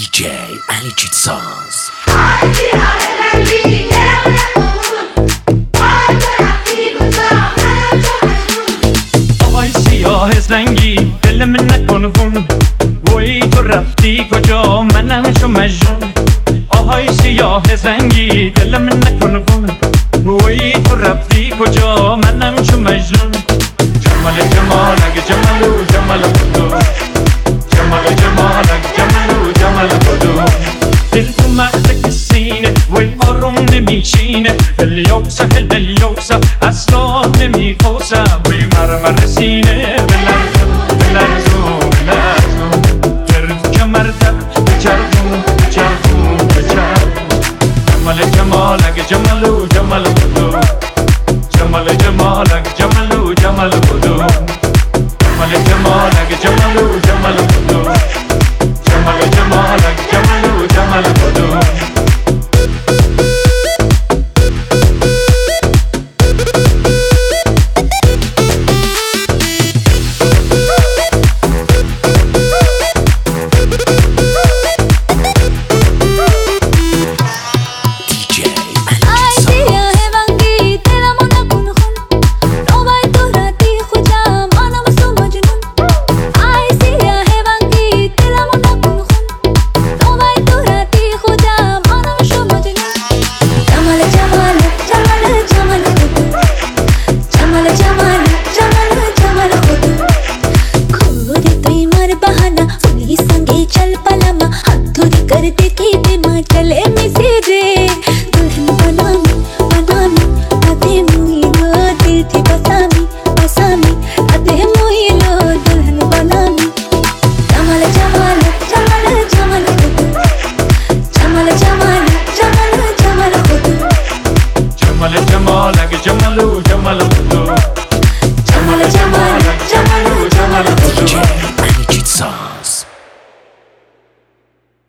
DJ Ali Chitsons. آهای سیاه رنگی دل من نکن خون، وای تو رفتی کجا منم شو مجنون. آهای سیاه رنگی دل من نکن خون، وای تو رفتی کجا منم شو مجنون. جمال جمالک جمالو جمال خودو، جمال جمالک جمالو جمال خودو. دل تو مغز سینه وای آروم نمیشینه، دل یوسه اصلا نمیخوسه. وای مرمر سینه بلرزو گرد کمرده بچرخون جمال جمالک جمالو جمال خودو، جمال جمالک جمالو جمال خودو. جمال جمالک جمالو جمال خودو، جمال جمالک جمالو جمال خودو. جمال جمالک جمالو جمال خودو.